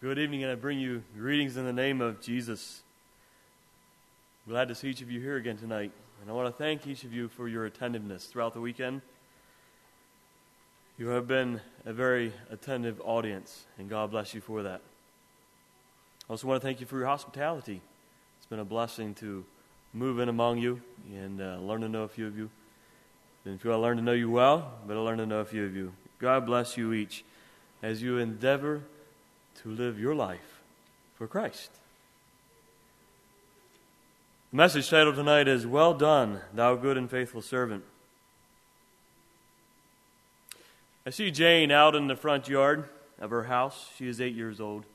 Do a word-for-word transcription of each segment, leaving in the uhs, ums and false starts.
Good evening, and I bring you greetings in the name of Jesus. Glad to see each of you here again tonight. And I want to thank each of you for your attentiveness throughout the weekend. You have been a very attentive audience, and God bless you for that. I also want to thank you for your hospitality. It's been a blessing to move in among you and uh, learn to know a few of you. And if you want to learn to know you well, but I learn to know a few of you. God bless you each as you endeavor to live your life for Christ. The message titled tonight is, "Well Done, Thou Good and Faithful Servant." I see Jane out in the front yard of her house. She is eight years old.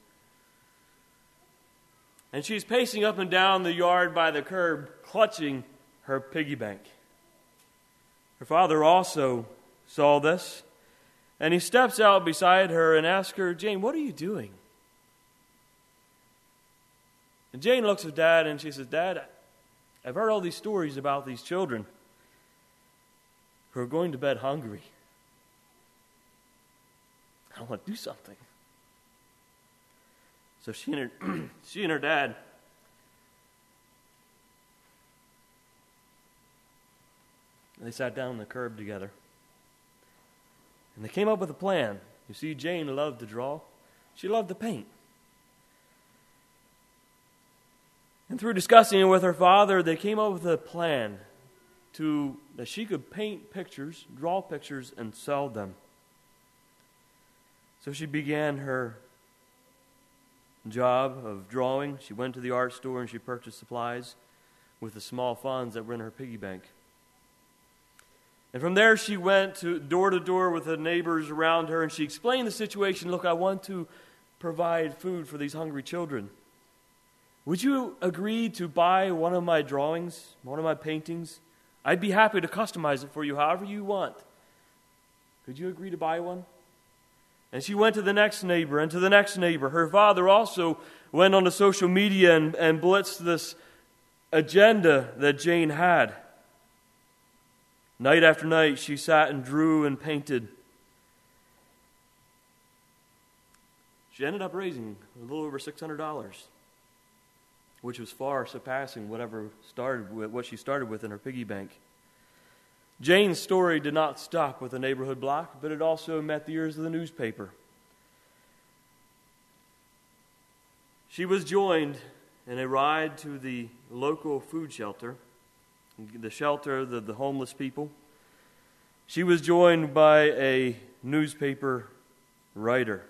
And she's pacing up and down the yard by the curb, clutching her piggy bank. Her father also saw this, and he steps out beside her and asks her, "Jane, what are you doing?" And Jane looks at Dad and she says, "Dad, I've heard all these stories about these children who are going to bed hungry. I want to do something." So she and her, she and her dad they sat down on the curb together. And they came up with a plan. You see, Jane loved to draw. She loved to paint. And through discussing it with her father, they came up with a plan to that she could paint pictures, draw pictures, and sell them. So she began her job of drawing. She went to the art store and she purchased supplies with the small funds that were in her piggy bank. And from there she went to door to door with the neighbors around her, and she explained the situation. "Look, I want to provide food for these hungry children. Would you agree to buy one of my drawings, one of my paintings? I'd be happy to customize it for you however you want. Could you agree to buy one?" And she went to the next neighbor and to the next neighbor. Her father also went on to social media and, and blitzed this agenda that Jane had. Night after night, she sat and drew and painted. She ended up raising a little over six hundred dollars, which was far surpassing whatever started with what she started with in her piggy bank. Jane's story did not stop with the neighborhood block, but it also met the ears of the newspaper. She was joined in a ride to the local food shelter, the shelter of the, the homeless people. She was joined by a newspaper writer.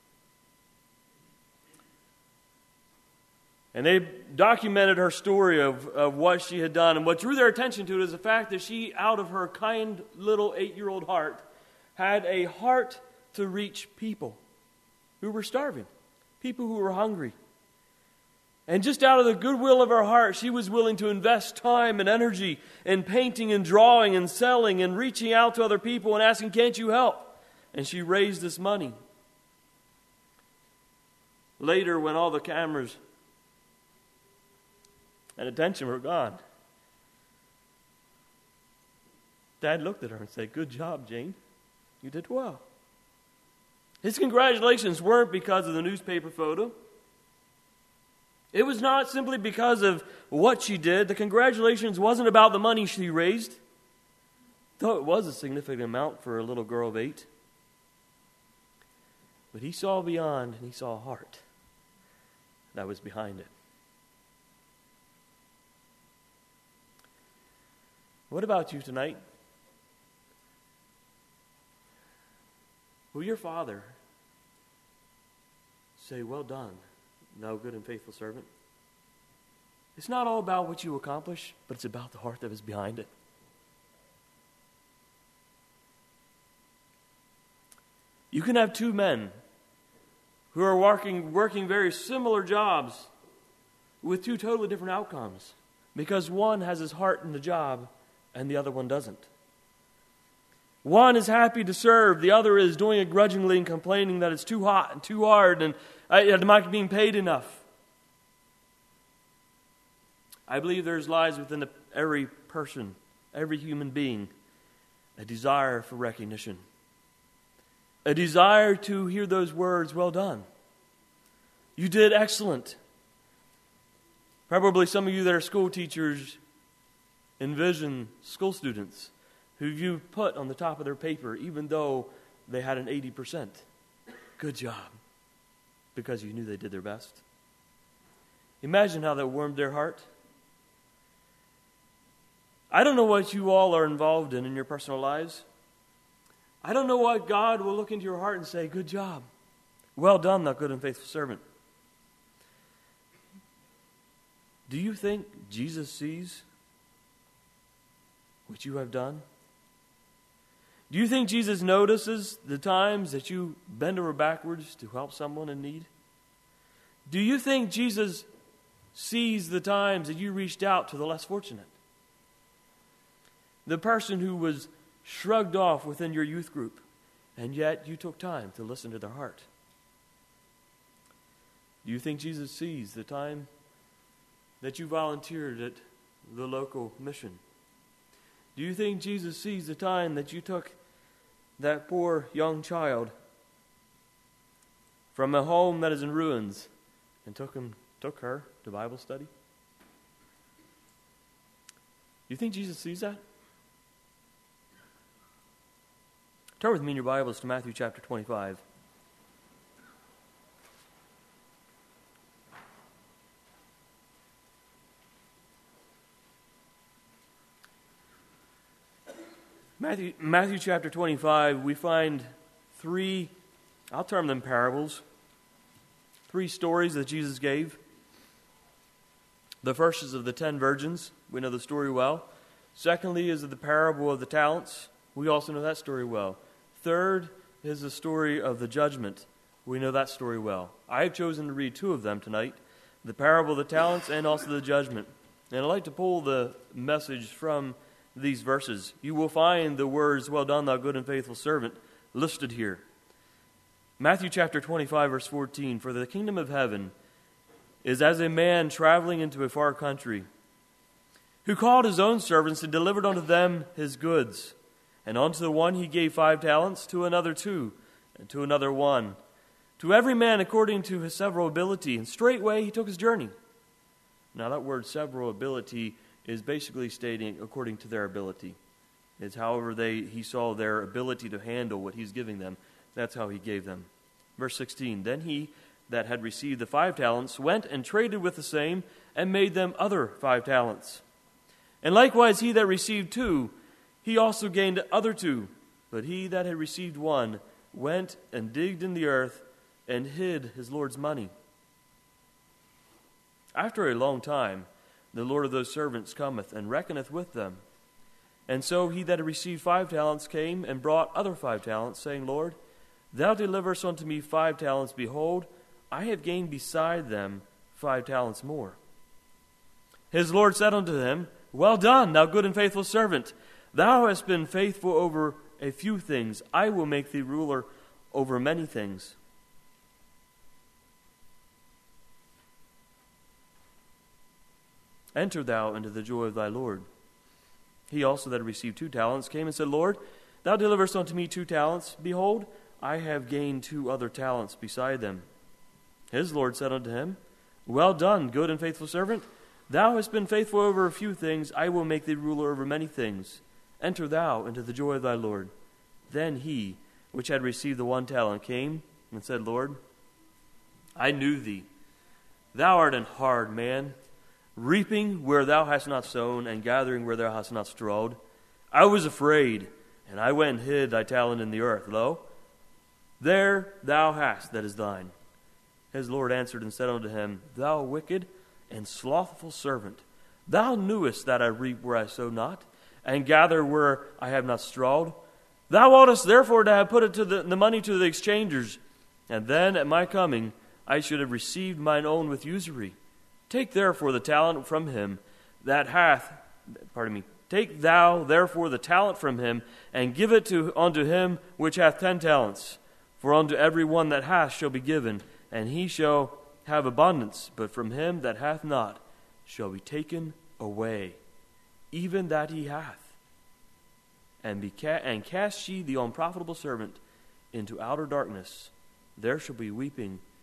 And they documented her story of, of what she had done. And what drew their attention to it is the fact that she, out of her kind little eight-year-old heart, had a heart to reach people who were starving, people who were hungry. And just out of the goodwill of her heart, she was willing to invest time and energy in painting and drawing and selling and reaching out to other people and asking, "Can't you help?" And she raised this money. Later, when all the cameras and attention were gone, Dad looked at her and said, "Good job, Jane. You did well." His congratulations weren't because of the newspaper photo. It was not simply because of what she did. The congratulations wasn't about the money she raised, though it was a significant amount for a little girl of eight. But he saw beyond, and he saw a heart that was behind it. What about you tonight? Will your Father say, "Well done, thou good and faithful servant"? It's not all about what you accomplish, but it's about the heart that is behind it. You can have two men who are working, working very similar jobs with two totally different outcomes, because one has his heart in the job and the other one doesn't. One is happy to serve, the other is doing it grudgingly and complaining that it's too hot and too hard and I'm not being paid enough. I believe there's lies within the, every person, every human being, a desire for recognition. A desire to hear those words, "Well done." You did excellent. Probably some of you that are school teachers envision school students who you put on the top of their paper even though they had an eighty percent. Good job. Because you knew they did their best. Imagine how that warmed their heart. I don't know what you all are involved in in your personal lives. I don't know what God will look into your heart and say, good job. Well done, thou good and faithful servant. Do you think Jesus sees what you have done? Do you think Jesus notices the times that you bend over backwards to help someone in need? Do you think Jesus sees the times that you reached out to the less fortunate? The person who was shrugged off within your youth group, and yet you took time to listen to their heart. Do you think Jesus sees the time that you volunteered at the local mission? Do you think Jesus sees the time that you took that poor young child from a home that is in ruins and took him, took her to Bible study? Do you think Jesus sees that? Turn with me in your Bibles to Matthew chapter twenty-five. Matthew, Matthew chapter twenty-five, we find three, I'll term them parables, three stories that Jesus gave. The first is of the ten virgins. We know the story well. Secondly is of the parable of the talents. We also know that story well. Third is the story of the judgment. We know that story well. I have chosen to read two of them tonight, the parable of the talents and also the judgment. And I'd like to pull the message from these verses. You will find the words, well done, thou good and faithful servant, listed here. Matthew chapter twenty-five, verse fourteen, for the kingdom of heaven is as a man traveling into a far country, who called his own servants and delivered unto them his goods. And unto the one he gave five talents, to another two, and to another one, to every man according to his several ability. And straightway he took his journey. Now that word several ability is basically stating according to their ability. It's however they he saw their ability to handle what he's giving them. That's how he gave them. Verse sixteen, then he that had received the five talents went and traded with the same, and made them other five talents. And likewise he that received two, he also gained other two. But he that had received one went and digged in the earth and hid his Lord's money. After a long time, the Lord of those servants cometh and reckoneth with them. And so he that had received five talents came and brought other five talents, saying, Lord, thou deliverest unto me five talents. Behold, I have gained beside them five talents more. His Lord said unto him, well done, thou good and faithful servant. Thou hast been faithful over a few things. I will make thee ruler over many things. Enter thou into the joy of thy Lord. He also that received two talents came and said, Lord, thou deliverest unto me two talents. Behold, I have gained two other talents beside them. His Lord said unto him, well done, good and faithful servant. Thou hast been faithful over a few things. I will make thee ruler over many things. Enter thou into the joy of thy Lord. Then he, which had received the one talent, came and said, Lord, I knew thee. Thou art an hard man, reaping where thou hast not sown, and gathering where thou hast not strawed. I was afraid, and I went and hid thy talent in the earth. Lo, there thou hast that is thine. His Lord answered and said unto him, thou wicked and slothful servant, thou knewest that I reap where I sow not, and gather where I have not strawed. Thou oughtest therefore to have put it to the, the money to the exchangers, and then at my coming I should have received mine own with usury. Take therefore the talent from him that hath, pardon me, take thou therefore the talent from him, and give it to unto him which hath ten talents. For unto every one that hath shall be given, and he shall have abundance, but from him that hath not shall be taken away even that he hath. And, be ca- and cast ye the unprofitable servant into outer darkness. There shall be weeping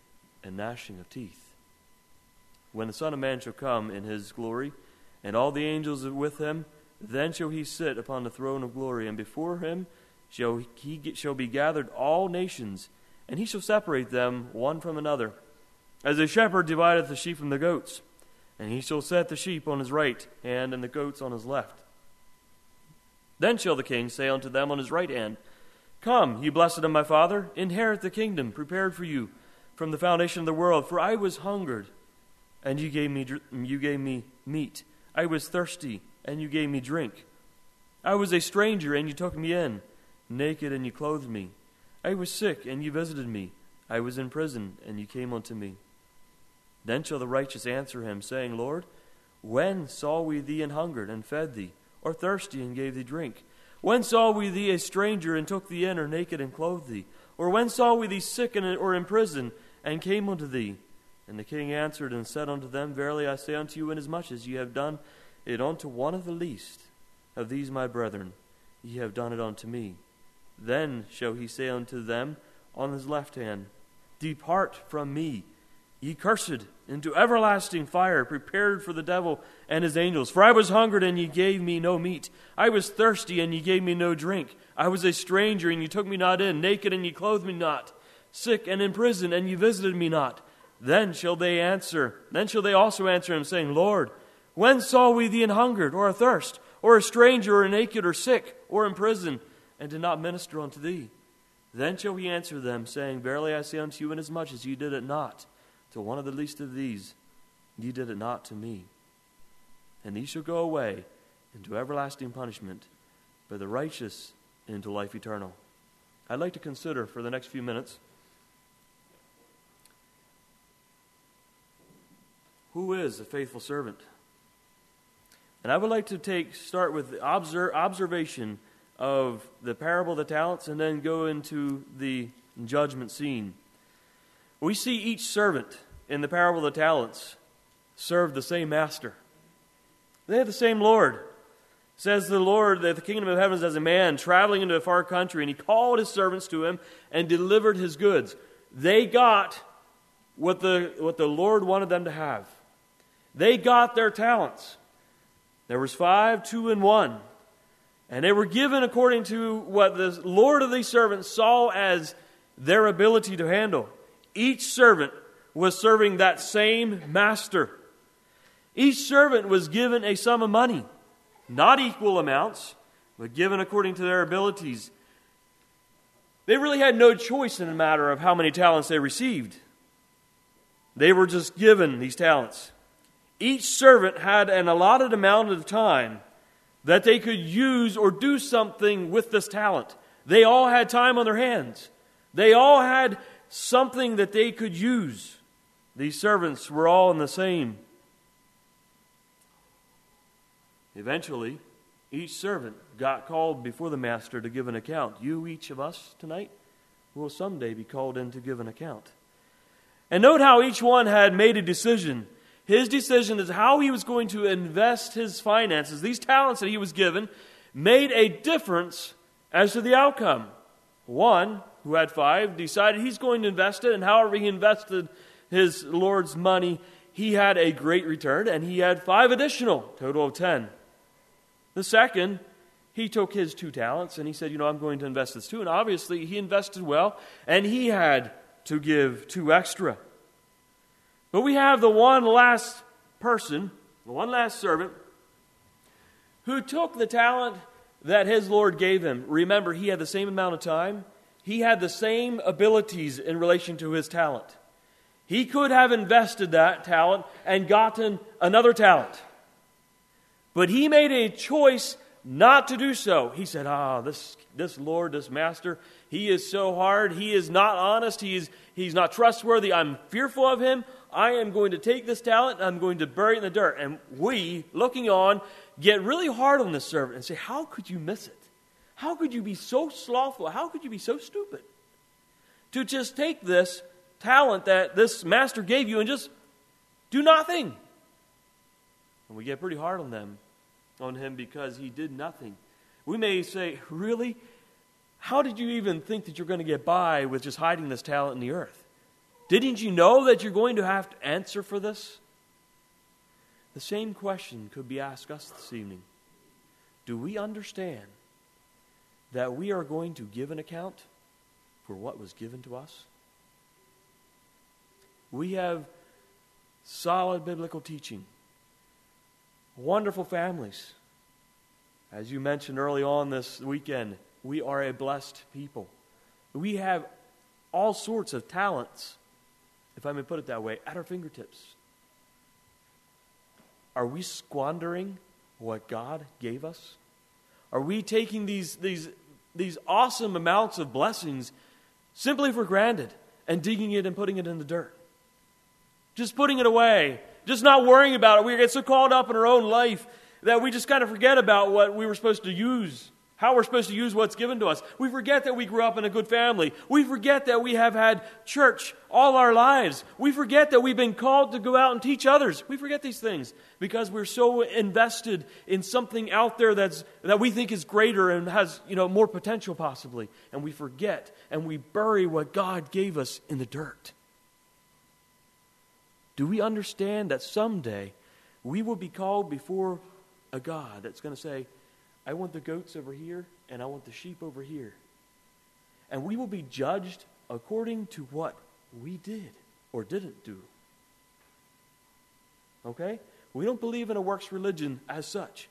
and gnashing of teeth. When the Son of Man shall come in his glory, and all the angels with him, then shall he sit upon the throne of glory, and before him shall he shall be gathered all nations, and he shall separate them one from another, as a shepherd divideth the sheep from the goats. And he shall set the sheep on his right hand, and the goats on his left. Then shall the king say unto them on his right hand, Come, ye blessed of my Father, inherit the kingdom prepared for you from the foundation of the world. For I was hungered, and you gave me you gave me meat. I was thirsty, and you gave me drink. I was a stranger, and you took me in. Naked, and you clothed me. I was sick, and you visited me. I was in prison, and you came unto me. Then shall the righteous answer him, saying, Lord, when saw we thee an hungered, and fed thee, or thirsty, and gave thee drink? When saw we thee a stranger, and took thee in, or naked, and clothed thee? Or when saw we thee sick, and, or in prison, and came unto thee? And the king answered and said unto them, Verily I say unto you, inasmuch as ye have done it unto one of the least of these my brethren, ye have done it unto me. Then shall he say unto them on his left hand, Depart from me, ye cursed, into everlasting fire, prepared for the devil and his angels. For I was hungered, and ye gave me no meat. I was thirsty, and ye gave me no drink. I was a stranger, and ye took me not in. Naked, and ye clothed me not. Sick and in prison, and ye visited me not. Then shall they answer, then shall they also answer him, saying, Lord, when saw we thee an hungered, or athirst, or a stranger, or naked, or sick, or in prison, and did not minister unto thee? Then shall he answer them, saying, Verily I say unto you, inasmuch as ye did it not to one of the least of these, ye did it not to me. And these shall go away into everlasting punishment, but the righteous into life eternal. I'd like to consider for the next few minutes, who is a faithful servant? And I would like to take start with the observe, observation of the parable of the talents, and then go into the judgment scene. We see each servant in the parable of the talents served the same master. They had the same Lord. It says the Lord that the kingdom of heaven is as a man traveling into a far country, and he called his servants to him and delivered his goods. They got what the, what the Lord wanted them to have. They got their talents. There was five, two, and one. And they were given according to what the Lord of these servants saw as their ability to handle. Each servant was serving that same master. Each servant was given a sum of money, not equal amounts, but given according to their abilities. They really had no choice in the matter of how many talents they received. They were just given these talents. Each servant had an allotted amount of time that they could use or do something with this talent. They all had time on their hands. They all had something that they could use. These servants were all in the same. Eventually, each servant got called before the master to give an account. You, each of us tonight, will someday be called in to give an account. And note how each one had made a decision. His decision is how he was going to invest his finances. These talents that he was given made a difference as to the outcome. One, who had five, decided he's going to invest it, and however he invested his Lord's money, he had a great return, and he had five additional, total of ten. The second, he took his two talents, and he said, you know, I'm going to invest this too. And obviously, he invested well, and he had to give two extra. But we have the one last person, the one last servant, who took the talent that his Lord gave him. Remember, he had the same amount of time. He had the same abilities in relation to his talent. He could have invested that talent and gotten another talent. But he made a choice not to do so. He said, ah, this, this Lord, this master, he is so hard. He is not honest. He is, he's not trustworthy. I'm fearful of him. I am going to take this talent and I'm going to bury it in the dirt. And we, looking on, get really hard on this servant and say, how could you miss it? How could you be so slothful? How could you be so stupid to just take this talent that this master gave you and just do nothing? And we get pretty hard on them, on him, because he did nothing. We may say, really? How did you even think that you're going to get by with just hiding this talent in the earth? Didn't you know that you're going to have to answer for this? The same question could be asked us this evening. Do we understand that we are going to give an account for what was given to us? We have solid biblical teaching, wonderful families. As you mentioned early on this weekend, we are a blessed people. We have all sorts of talents, if I may put it that way, at our fingertips. Are we squandering what God gave us? Are we taking these, these, these awesome amounts of blessings simply for granted and digging it and putting it in the dirt? Just putting it away, just not worrying about it. We get so caught up in our own life that we just kind of forget about what we were supposed to use, how we're supposed to use what's given to us. We forget that we grew up in a good family. We forget that we have had church all our lives. We forget that we've been called to go out and teach others. We forget these things because we're so invested in something out there that's that we think is greater and has, you know, more potential possibly. And we forget and we bury what God gave us in the dirt. Do we understand that someday we will be called before a God that's going to say, I want the goats over here and I want the sheep over here. And we will be judged according to what we did or didn't do. Okay? We don't believe in a works religion as such.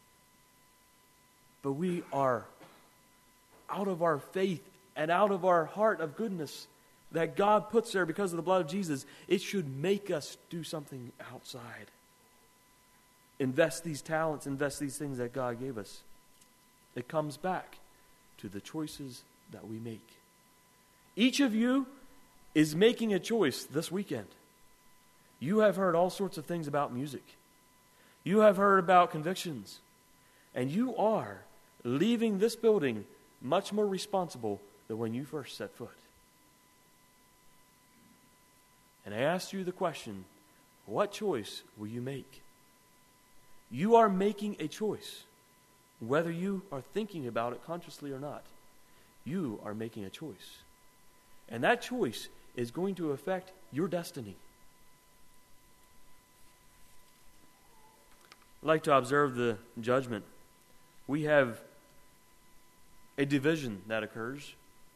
But we are out of our faith and out of our heart of goodness that God puts there because of the blood of Jesus. It should make us do something outside. Invest these talents, invest these things that God gave us. It comes back to the choices that we make. Each of you is making a choice this weekend. You have heard all sorts of things about music. You have heard about convictions. And you are leaving this building much more responsible than when you first set foot. And I asked you the question, what choice will you make? You are making a choice. Whether you are thinking about it consciously or not, you are making a choice. And that choice is going to affect your destiny. I'd like to observe the judgment. We have a division that occurs.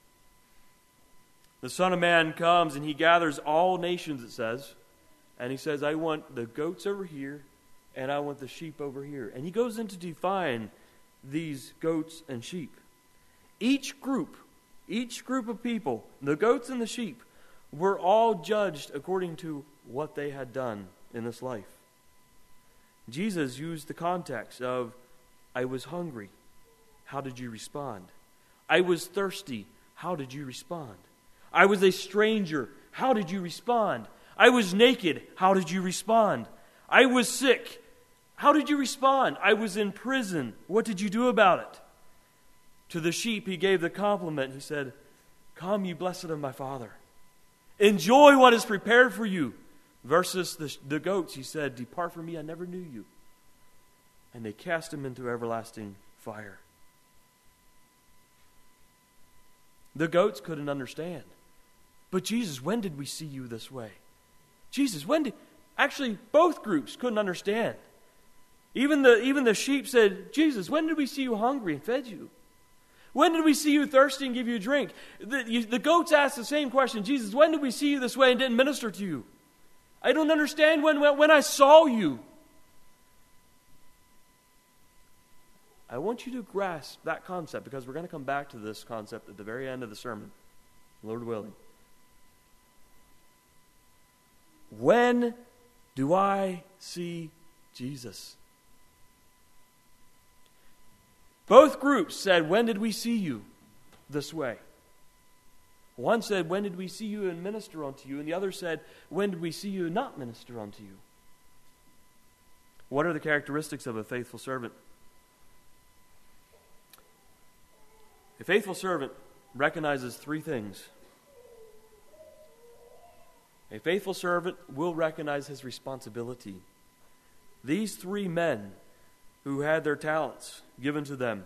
The Son of Man comes and he gathers all nations, it says. And he says, I want the goats over here and I want the sheep over here. And he goes in to define these goats and sheep. Each group, each group of people, the goats and the sheep, were all judged according to what they had done in this life. Jesus used the context of, I was hungry. How did you respond? I was thirsty. How did you respond? I was a stranger. How did you respond? I was naked. How did you respond? I was sick. How did you respond? I was in prison. What did you do about it? To the sheep, he gave the compliment. He said, come, you blessed of my Father. Enjoy what is prepared for you. Versus the, the goats, he said, depart from me, I never knew you. And they cast him into everlasting fire. The goats couldn't understand. But Jesus, when did we see you this way? Jesus, when did... Actually, both groups couldn't understand. Even the, even the sheep said, Jesus, when did we see you hungry and fed you? When did we see you thirsty and give you a drink? The, you, the goats asked the same question. Jesus, when did we see you this way and didn't minister to you? I don't understand when, when, when I saw you. I want you to grasp that concept because we're going to come back to this concept at the very end of the sermon, Lord willing. When do I see Jesus? Both groups said, when did we see you this way? One said, when did we see you and minister unto you? And the other said, when did we see you and not minister unto you? What are the characteristics of a faithful servant? A faithful servant recognizes three things. A faithful servant will recognize his responsibility. These three men who had their talents given to them,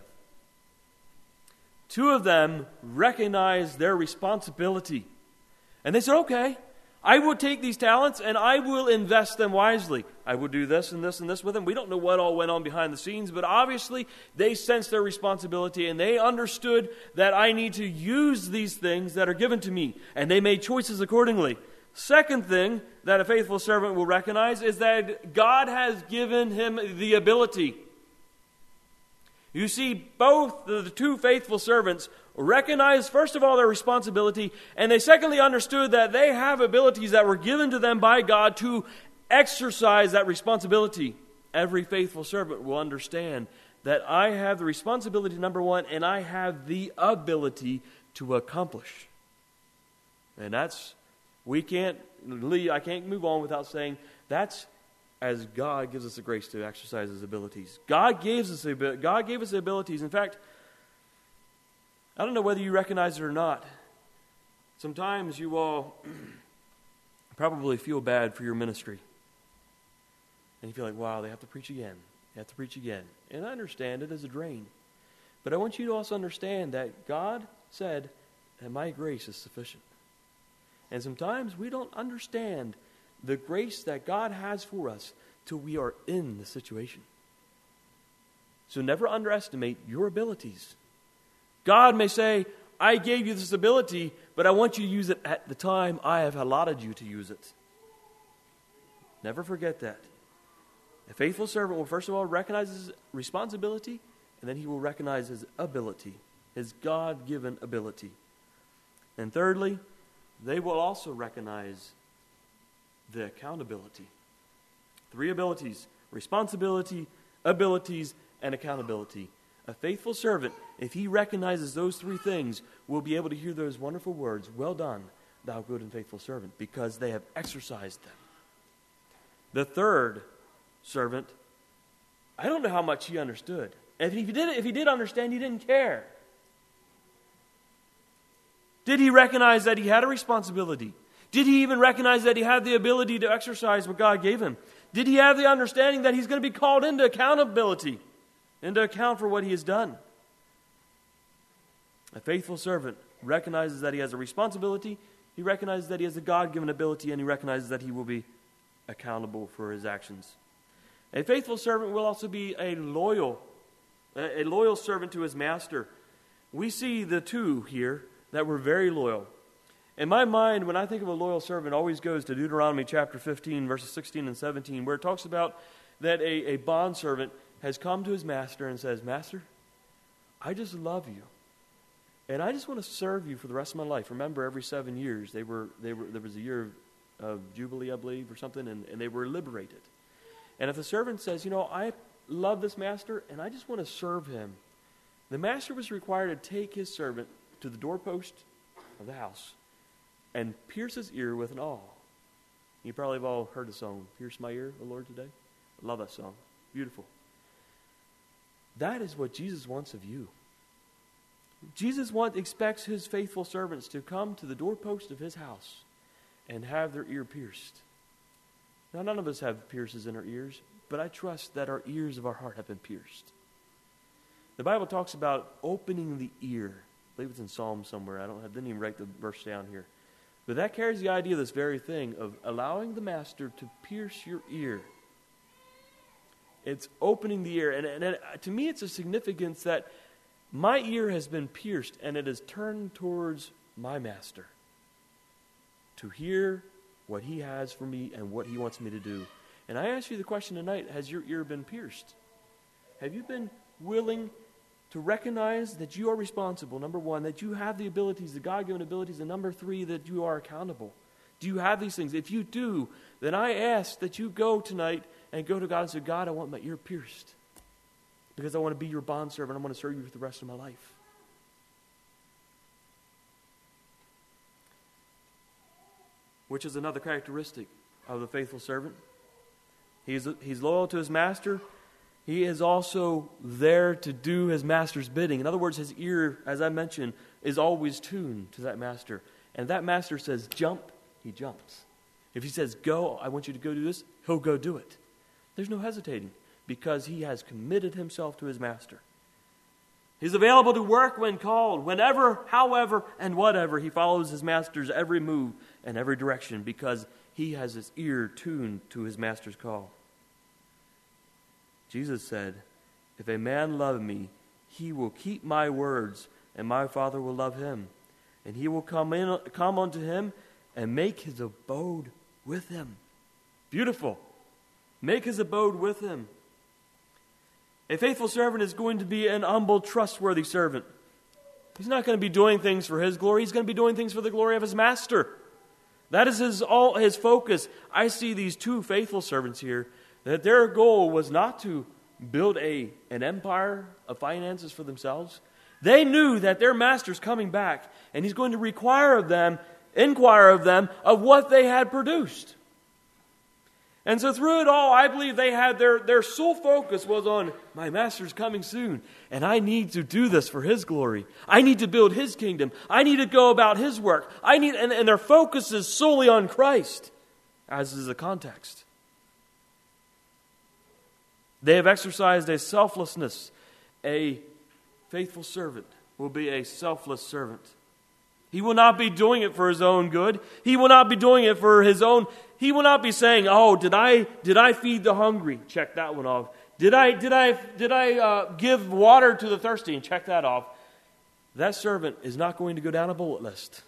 two of them recognized their responsibility. And they said, okay, I will take these talents and I will invest them wisely. I will do this and this and this with them. We don't know what all went on behind the scenes, but obviously they sensed their responsibility and they understood that I need to use these things that are given to me, and they made choices accordingly. Second thing that a faithful servant will recognize is that God has given him the ability. You see, both the two faithful servants recognized, first of all, their responsibility, and they secondly understood that they have abilities that were given to them by God to exercise that responsibility. Every faithful servant will understand that I have the responsibility, number one, and I have the ability to accomplish. And that's, we can't leave, I can't move on without saying that's as God gives us the grace to exercise His abilities. God gives us the, God gave us the abilities. In fact, I don't know whether you recognize it or not. Sometimes you all probably feel bad for your ministry. And you feel like, wow, they have to preach again. They have to preach again. And I understand it as a drain. But I want you to also understand that God said that my grace is sufficient. And sometimes we don't understand the grace that God has for us till we are in the situation. So never underestimate your abilities. God may say, I gave you this ability, but I want you to use it at the time I have allotted you to use it. Never forget that. A faithful servant will first of all recognize his responsibility, and then he will recognize his ability, his God-given ability. And thirdly, they will also recognize the accountability. Three abilities: responsibility, abilities, and accountability. A faithful servant, if he recognizes those three things, will be able to hear those wonderful words, well done, thou good and faithful servant, because they have exercised them. The third servant, I don't know how much he understood. And if he did, if he did understand, he didn't care. Did he recognize that he had a responsibility? Did he even recognize that he had the ability to exercise what God gave him? Did he have the understanding that he's going to be called into accountability, into account for what he has done? A faithful servant recognizes that he has a responsibility, he recognizes that he has a God-given ability, and he recognizes that he will be accountable for his actions. A faithful servant will also be a loyal, a loyal servant to his master. We see the two here that were very loyal. In my mind, when I think of a loyal servant, it always goes to Deuteronomy chapter fifteen, verses sixteen and seventeen, where it talks about that a, a bondservant has come to his master and says, Master, I just love you. And I just want to serve you for the rest of my life. Remember, every seven years, they were they were there was a year of, of Jubilee, I believe, or something, and, and they were liberated. And if the servant says, you know, I love this master, and I just want to serve him, the master was required to take his servant to the doorpost of the house and pierce his ear with an awl. You probably have all heard the song, Pierce My Ear, O Lord, today. I love that song. Beautiful. That is what Jesus wants of you. Jesus want, expects his faithful servants to come to the doorpost of his house and have their ear pierced. Now, none of us have pierces in our ears, but I trust that our ears of our heart have been pierced. The Bible talks about opening the ear. I believe it's in Psalm somewhere. I don't I didn't even write the verse down here. But that carries the idea of this very thing of allowing the master to pierce your ear. It's opening the ear. And, and, and to me, it's a significance that my ear has been pierced and it is turned towards my master to hear what he has for me and what he wants me to do. And I ask you the question tonight, has your ear been pierced? Have you been willing to recognize that you are responsible, number one, that you have the abilities, the God-given abilities, and number three, that you are accountable? Do you have these things? If you do, then I ask that you go tonight and go to God and say, God, I want my ear pierced because I want to be your bondservant. I want to serve you for the rest of my life. Which is another characteristic of the faithful servant. He's, he's loyal to his master. He is also there to do his master's bidding. In other words, his ear, as I mentioned, is always tuned to that master. And if that master says jump, he jumps. If he says go, I want you to go do this, he'll go do it. There's no hesitating because he has committed himself to his master. He's available to work when called, whenever, however, and whatever. He follows his master's every move and every direction because he has his ear tuned to his master's call. Jesus said, "If a man love me, he will keep my words, and my Father will love him. And he will come in, come unto him and make his abode with him." Beautiful. Make his abode with him. A faithful servant is going to be an humble, trustworthy servant. He's not going to be doing things for his glory. He's going to be doing things for the glory of his master. That is his all his focus. I see these two faithful servants here, that their goal was not to build a an empire of finances for themselves. They knew that their master's coming back, and he's going to require of them, inquire of them, of what they had produced. And so through it all, I believe they had their, their sole focus was on, my master's coming soon, and I need to do this for his glory. I need to build his kingdom. I need to go about his work. I need, and, and their focus is solely on Christ, as is the context. They have exercised a selflessness. A faithful servant will be a selfless servant. He will not be doing it for his own good. He will not be doing it for his own. He will not be saying, "Oh, did I did I feed the hungry?" Check that one off. Did I did I did I uh, give water to the thirsty? And check that off. That servant is not going to go down a bullet list,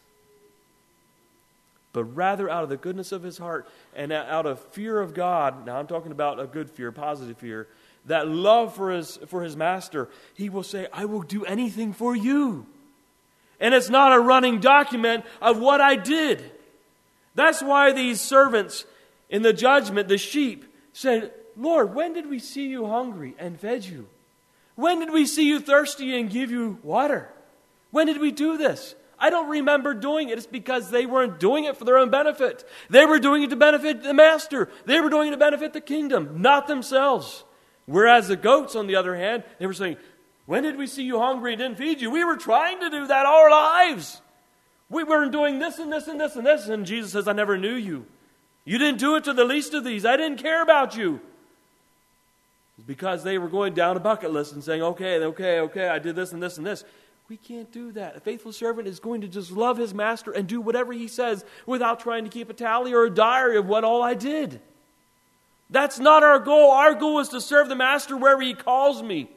but rather out of the goodness of his heart and out of fear of God. Now I'm talking about a good fear, positive fear. That love for his for his master. He will say, "I will do anything for you." And it's not a running document of what I did. That's why these servants in the judgment, the sheep, said, "Lord, when did we see you hungry and fed you? When did we see you thirsty and give you water? When did we do this?" I don't remember doing it. It's because they weren't doing it for their own benefit. They were doing it to benefit the master. They were doing it to benefit the kingdom, not themselves. Whereas the goats, on the other hand, they were saying, "When did we see you hungry and didn't feed you? We were trying to do that all our lives. We weren't doing this and this and this and this." And Jesus says, "I never knew you. You didn't do it to the least of these. I didn't care about you." It's because they were going down a bucket list and saying, okay, okay, okay, I did this and this and this. We can't do that. A faithful servant is going to just love his master and do whatever he says without trying to keep a tally or a diary of what all I did. That's not our goal. Our goal is to serve the master wherever he calls me.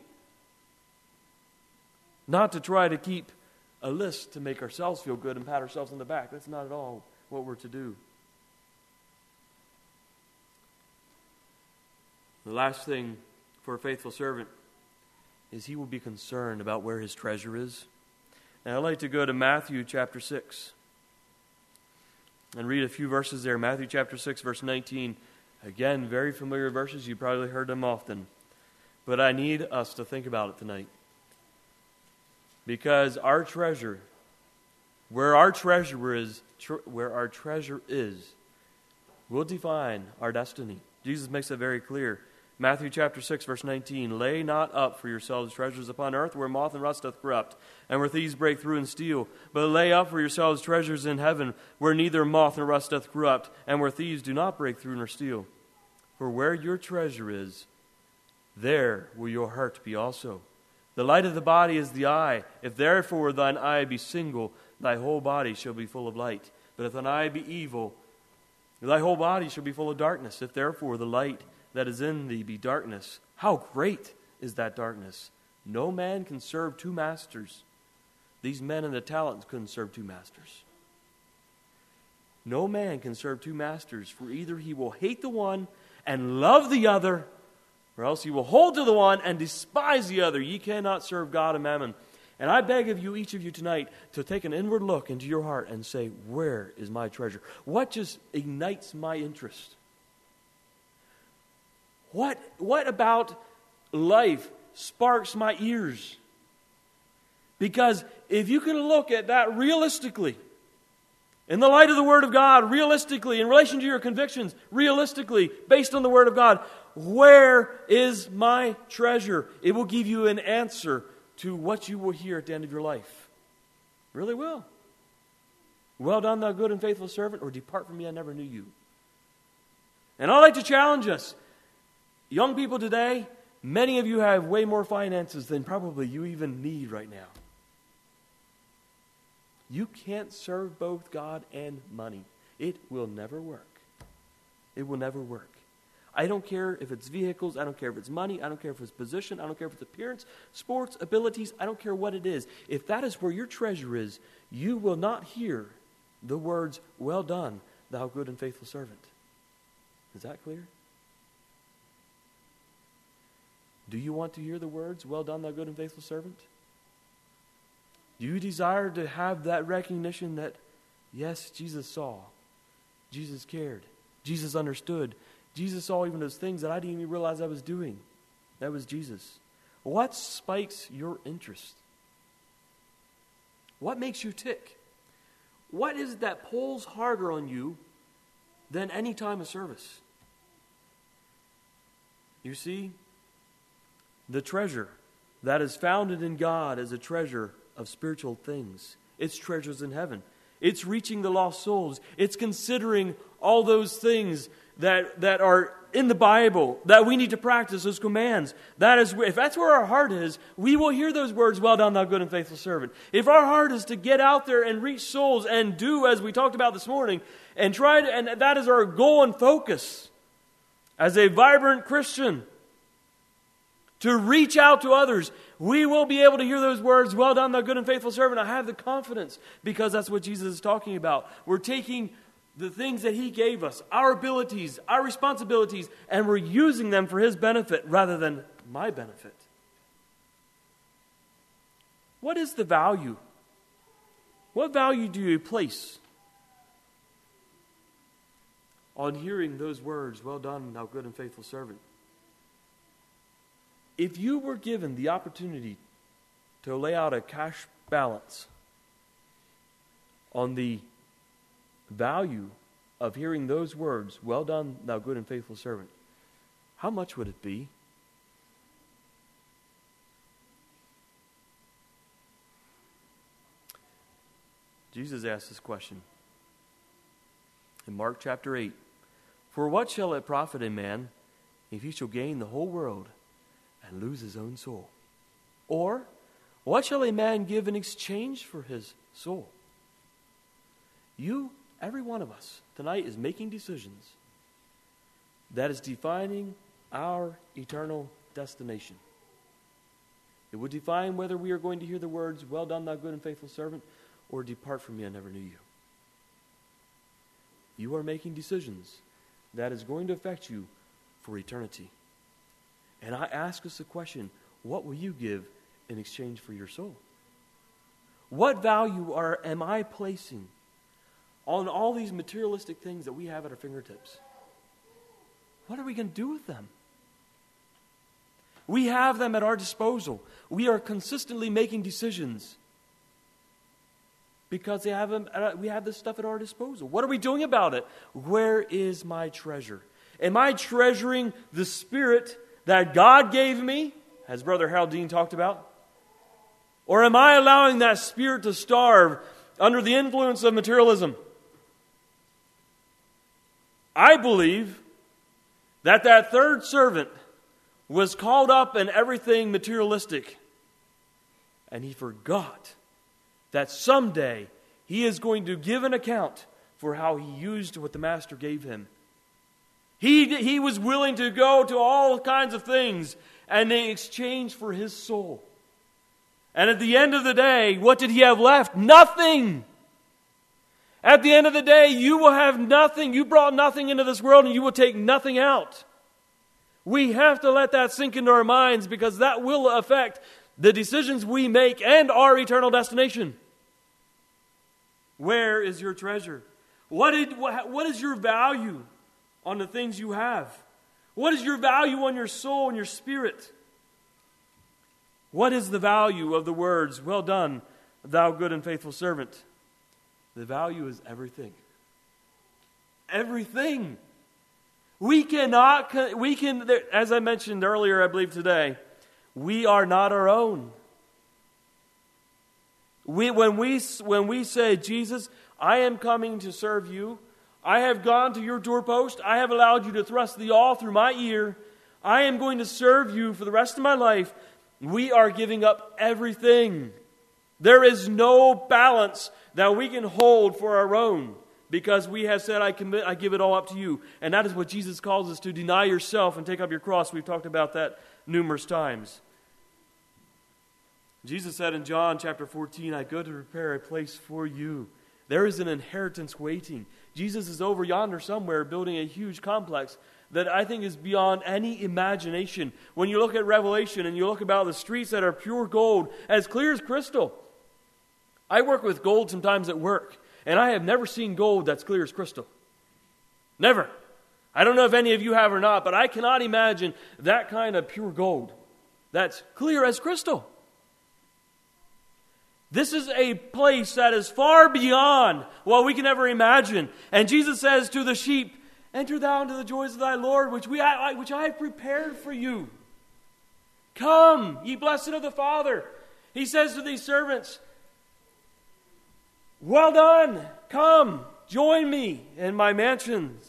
Not to try to keep a list to make ourselves feel good and pat ourselves on the back. That's not at all what we're to do. The last thing for a faithful servant is he will be concerned about where his treasure is. And I'd like to go to Matthew chapter six and read a few verses there. Matthew chapter six, verse nineteen. Again, very familiar verses. You probably heard them often. But I need us to think about it tonight. Because our treasure, where our treasure is, tr- where our treasure is, will define our destiny. Jesus makes it very clear. Matthew chapter six, verse nineteen, "Lay not up for yourselves treasures upon earth, where moth and rust doth corrupt, and where thieves break through and steal. But lay up for yourselves treasures in heaven, where neither moth nor rust doth corrupt, and where thieves do not break through nor steal. For where your treasure is, there will your heart be also. The light of the body is the eye. If therefore thine eye be single, thy whole body shall be full of light. But if thine eye be evil, thy whole body shall be full of darkness. If therefore the light that is in thee be darkness, how great is that darkness! No man can serve two masters." These men in the talents couldn't serve two masters. No man can serve two masters, for either he will hate the one and love the other, or else he will hold to the one and despise the other. Ye cannot serve God and mammon. And I beg of you, each of you tonight, to take an inward look into your heart and say, where is my treasure? What just ignites my interest? What, what about life sparks my ears? Because if you can look at that realistically, in the light of the Word of God, realistically, in relation to your convictions, realistically, based on the Word of God, where is my treasure? It will give you an answer to what you will hear at the end of your life. It really will. "Well done, thou good and faithful servant," or "Depart from me, I never knew you." And I'd like to challenge us. Young people today, Many of you have way more finances than probably you even need right now. You can't serve both God and money. It will never work. It will never work. I don't care if it's vehicles. I don't care if it's money. I don't care if it's position. I don't care if it's appearance, sports, abilities. I don't care what it is. If that is where your treasure is, you will not hear the words, "Well done, thou good and faithful servant." Is that clear? Do you want to hear the words, "Well done, thou good and faithful servant"? Do you desire to have that recognition that, yes, Jesus saw, Jesus cared, Jesus understood, Jesus saw even those things that I didn't even realize I was doing? That was Jesus. What spikes your interest? What makes you tick? What is it that pulls harder on you than any time of service? You see, the treasure that is founded in God is a treasure of spiritual things. It's treasures in heaven. It's reaching the lost souls. It's considering all those things that, that are in the Bible, that we need to practice, those commands. That is, if that's where our heart is, we will hear those words, "Well done, thou good and faithful servant." If our heart is to get out there and reach souls and do as we talked about this morning, and try to, and that is our goal and focus as a vibrant Christian, to reach out to others, we will be able to hear those words, "Well done, thou good and faithful servant." I have the confidence because that's what Jesus is talking about. We're taking the things that He gave us, our abilities, our responsibilities, and we're using them for His benefit rather than my benefit. What is the value? What value do you place on hearing those words, "Well done, thou good and faithful servant"? If you were given the opportunity to lay out a cash balance on the value of hearing those words, "Well done, thou good and faithful servant," how much would it be? Jesus asked this question in Mark chapter eight. "For what shall it profit a man if he shall gain the whole world and lose his own soul? Or what shall a man give in exchange for his soul?" You, every one of us, tonight is making decisions that is defining our eternal destination. It will define whether we are going to hear the words, "Well done, thou good and faithful servant," or "Depart from me, I never knew you." You are making decisions that is going to affect you for eternity. And I ask us the question, what will you give in exchange for your soul? What value are am I placing on all these materialistic things that we have at our fingertips? What are we going to do with them? We have them at our disposal. We are consistently making decisions because they have them, we have this stuff at our disposal. What are we doing about it? Where is my treasure? Am I treasuring the Spirit that God gave me, as Brother Harold Dean talked about? Or am I allowing that Spirit to starve under the influence of materialism? I believe that that third servant was called up in everything materialistic, and he forgot that someday he is going to give an account for how he used what the master gave him. He, he was willing to go to all kinds of things and in exchange for his soul. And at the end of the day, what did he have left? Nothing. At the end of the day, you will have nothing. You brought nothing into this world and you will take nothing out. We have to let that sink into our minds because that will affect the decisions we make and our eternal destination. Where is your treasure? What, did, what, what is your value on the things you have? What is your value on your soul and your spirit? What is the value of the words, "Well done, thou good and faithful servant"? The value is everything. Everything. We cannot, we can, as I mentioned earlier, I believe today, we are not our own. We, when we, when we say, "Jesus, I am coming to serve you. I have gone to your doorpost. I have allowed you to thrust the awl through my ear. I am going to serve you for the rest of my life. We are giving up everything. There is no balance that we can hold for our own, because we have said, I commit, I give it all up to you. And that is what Jesus calls us to: deny yourself and take up your cross. We've talked about that numerous times. Jesus said in John chapter fourteen, I go to prepare a place for you. There is an inheritance waiting. Jesus is over yonder somewhere building a huge complex that I think is beyond any imagination. When you look at Revelation and you look about the streets that are pure gold, as clear as crystal. I work with gold sometimes at work, and I have never seen gold that's clear as crystal. Never. I don't know if any of you have or not, but I cannot imagine that kind of pure gold that's clear as crystal. This is a place that is far beyond what we can ever imagine. And Jesus says to the sheep, enter thou into the joys of thy Lord, which we I, which I have prepared for you. Come, ye blessed of the Father. He says to these servants, well done, come, join me in my mansions.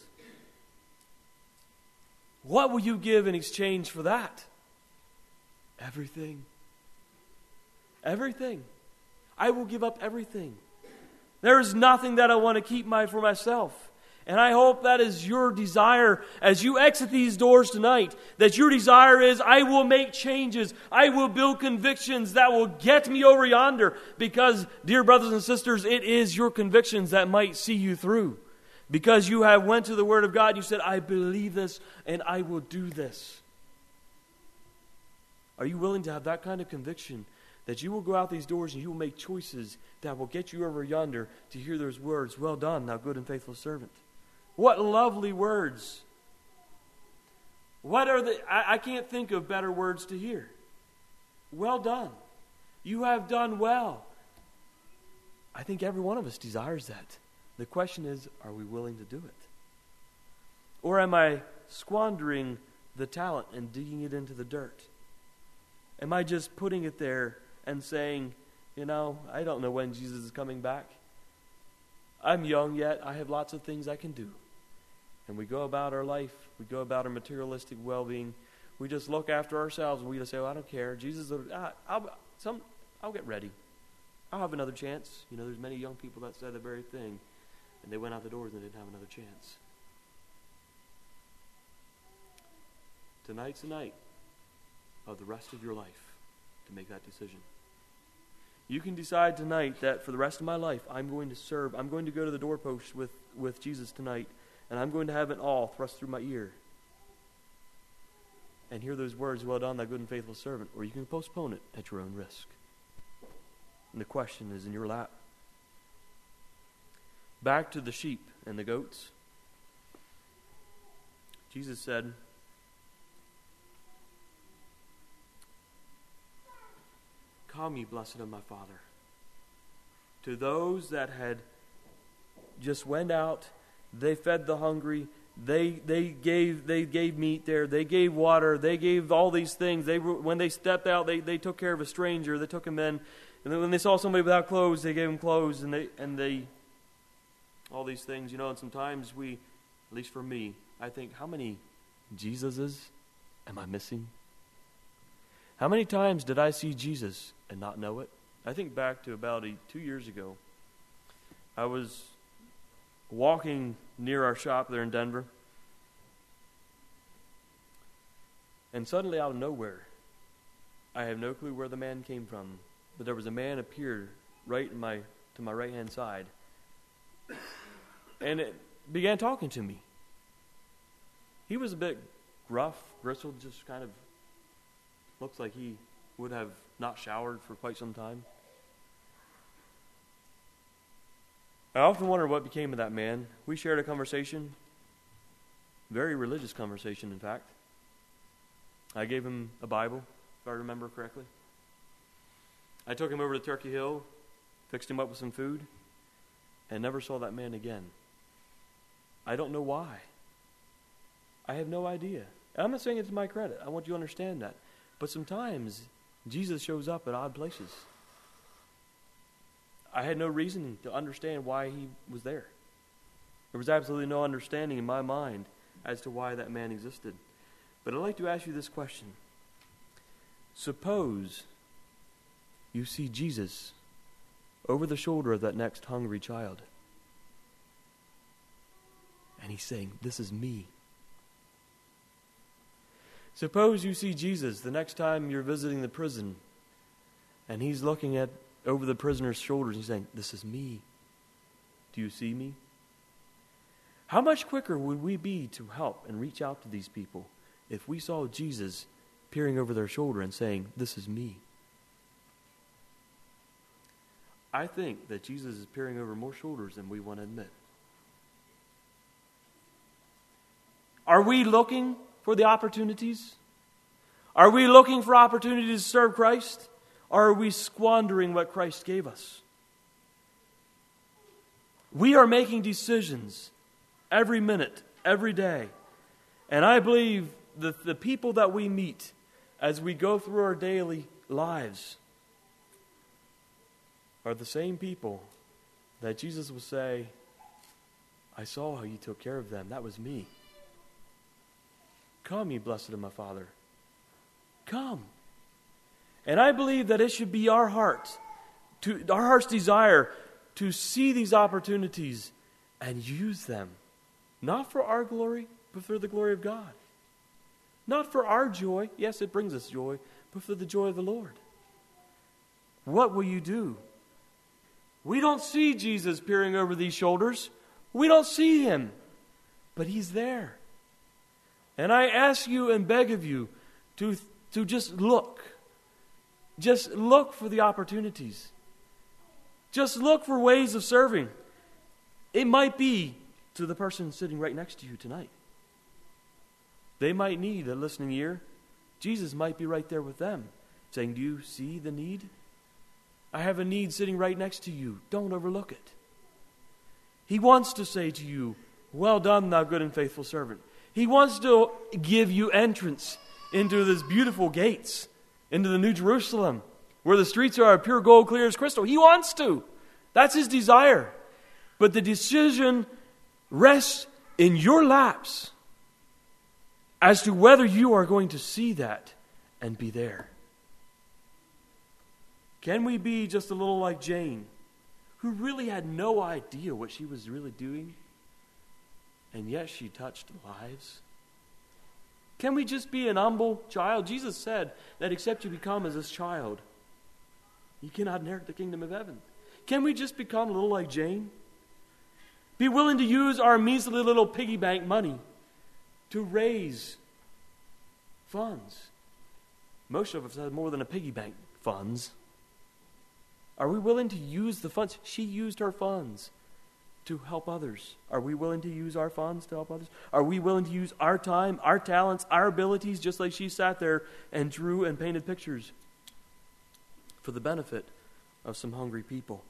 What will you give in exchange for that? Everything. Everything. I will give up everything. There is nothing that I want to keep my for myself. And I hope that is your desire as you exit these doors tonight. That your desire is, I will make changes. I will build convictions that will get me over yonder. Because, dear brothers and sisters, it is your convictions that might see you through. Because you have went to the Word of God and you said, I believe this and I will do this. Are you willing to have that kind of conviction? That you will go out these doors and you will make choices that will get you over yonder to hear those words, well done, thou good and faithful servant. What lovely words. What are the, I, I can't think of better words to hear. Well done. You have done well. I think every one of us desires that. The question is, are we willing to do it? Or am I squandering the talent and digging it into the dirt? Am I just putting it there and saying, you know, I don't know when Jesus is coming back. I'm young yet. I have lots of things I can do. And we go about our life. We go about our materialistic well-being. We just look after ourselves and we just say, well, I don't care. Jesus, uh, I'll, some, I'll get ready. I'll have another chance. You know, there's many young people that said the very thing. And they went out the doors and they didn't have another chance. Tonight's the night of the rest of your life to make that decision. You can decide tonight that for the rest of my life, I'm going to serve. I'm going to go to the doorpost with, with Jesus tonight, and I'm going to have it all thrust through my ear. And hear those words, well done, thy good and faithful servant. Or you can postpone it at your own risk. And the question is in your lap. Back to the sheep and the goats. Jesus said, come, ye blessed of my Father. To those that had just went out, they fed the hungry, they they gave they gave meat there, they gave water, they gave all these things. They when they stepped out, they, they took care of a stranger, they took him in. And then when they saw somebody without clothes, they gave him clothes, and they and they all these things, you know. And sometimes we, at least for me, I think, how many Jesuses am I missing? How many times did I see Jesus and not know it? I think back to about a, two years ago. I was walking near our shop there in Denver. And suddenly out of nowhere, I have no clue where the man came from, but there was a man appeared right in my to my right-hand side. And it began talking to me. He was a bit gruff, bristled, just kind of looks like he would have not showered for quite some time. I often wonder what became of that man. We shared a conversation, very religious conversation, in fact. I gave him a Bible, if I remember correctly. I took him over to Turkey Hill, fixed him up with some food, and never saw that man again. I don't know why. I have no idea. I'm not saying it to my credit. I want you to understand that. But sometimes Jesus shows up at odd places. I had no reason to understand why he was there. There was absolutely no understanding in my mind as to why that man existed. But I'd like to ask you this question. Suppose you see Jesus over the shoulder of that next hungry child. And he's saying, this is me. Suppose you see Jesus the next time you're visiting the prison, and he's looking at over the prisoner's shoulders and he's saying, this is me. Do you see me? How much quicker would we be to help and reach out to these people if we saw Jesus peering over their shoulder and saying, this is me? I think that Jesus is peering over more shoulders than we want to admit. Are we looking for the opportunities? Are we looking for opportunities to serve Christ? Or are we squandering what Christ gave us? We are making decisions every minute, every day. And I believe that the people that we meet as we go through our daily lives are the same people that Jesus will say, I saw how you took care of them. That was me. Come, ye blessed of my Father. Come. And I believe that it should be our heart, to our heart's desire to see these opportunities and use them. Not for our glory, but for the glory of God. Not for our joy. Yes, it brings us joy, but for the joy of the Lord. What will you do? We don't see Jesus peering over these shoulders. We don't see him, but he's there. And I ask you and beg of you to, to just look. Just look for the opportunities. Just look for ways of serving. It might be to the person sitting right next to you tonight. They might need a listening ear. Jesus might be right there with them, saying, do you see the need? I have a need sitting right next to you. Don't overlook it. He wants to say to you, well done, thou good and faithful servant. He wants to give you entrance into these beautiful gates, into the New Jerusalem, where the streets are pure gold, clear as crystal. He wants to. That's his desire. But the decision rests in your laps as to whether you are going to see that and be there. Can we be just a little like Jane, who really had no idea what she was really doing, and yet she touched lives? Can we just be an humble child? Jesus said that except you become as this child, you cannot inherit the kingdom of heaven. Can we just become a little like Jane? Be willing to use our measly little piggy bank money to raise funds. Most of us have more than a piggy bank funds. Are we willing to use the funds? She used her funds to help others. Are we willing to use our funds to help others? Are we willing to use our time, our talents, our abilities, just like she sat there and drew and painted pictures for the benefit of some hungry people?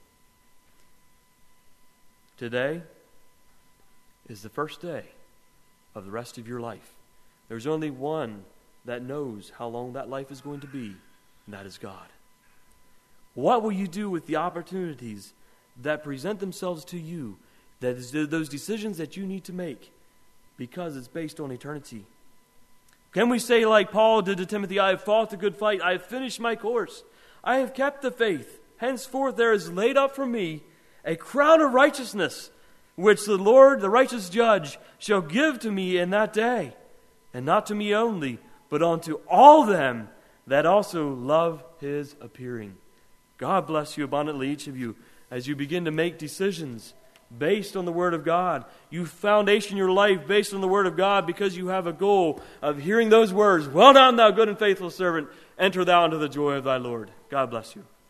Today is the first day of the rest of your life. There's only one that knows how long that life is going to be, and that is God. What will you do with the opportunities that present themselves to you, that is those decisions that you need to make, because it's based on eternity? Can we say like Paul did to Timothy, I have fought the good fight, I have finished my course, I have kept the faith, henceforth there is laid up for me a crown of righteousness, which the Lord, the righteous judge, shall give to me in that day, and not to me only, but unto all them that also love his appearing. God bless you abundantly, each of you, as you begin to make decisions based on the Word of God. You foundation your life based on the Word of God because you have a goal of hearing those words, well done, thou good and faithful servant, enter thou into the joy of thy Lord. God bless you.